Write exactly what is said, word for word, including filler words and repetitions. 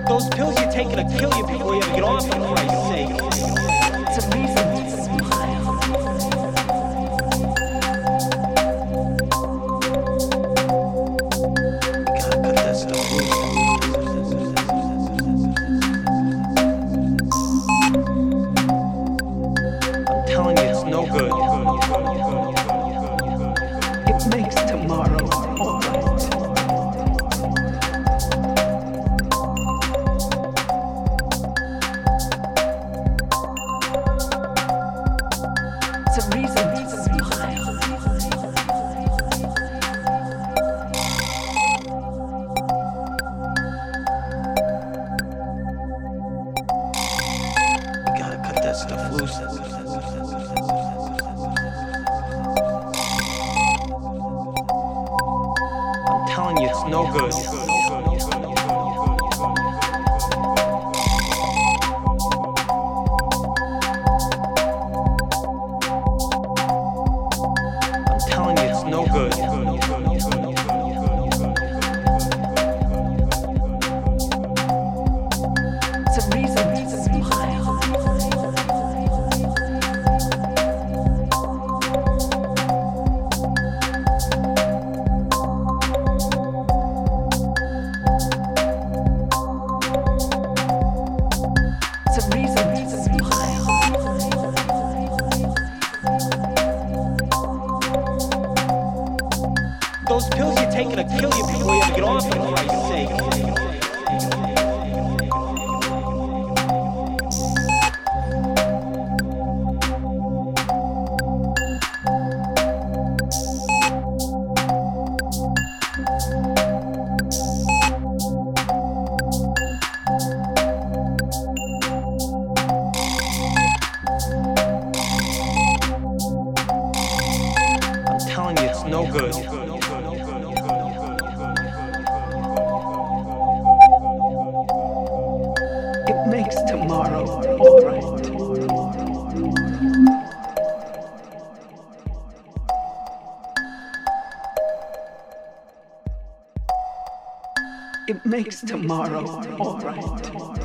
Those pills you're taking to kill you before you ever get off, for Christ's sake. It's a reason to smile. Gotta cut that stuff loose. I'm telling you, it's no good. It makes tomorrow alright. It's a reason to smile. You gotta cut that stuff loose. I'm telling you, it's no good. No good. It's a reason to smile. It's a reason to smile. Those pills you're taking to kill you before you ever get off, for Christ's sake. I'm telling you, it's no good. It makes tomorrow alright. It makes tomorrow alright.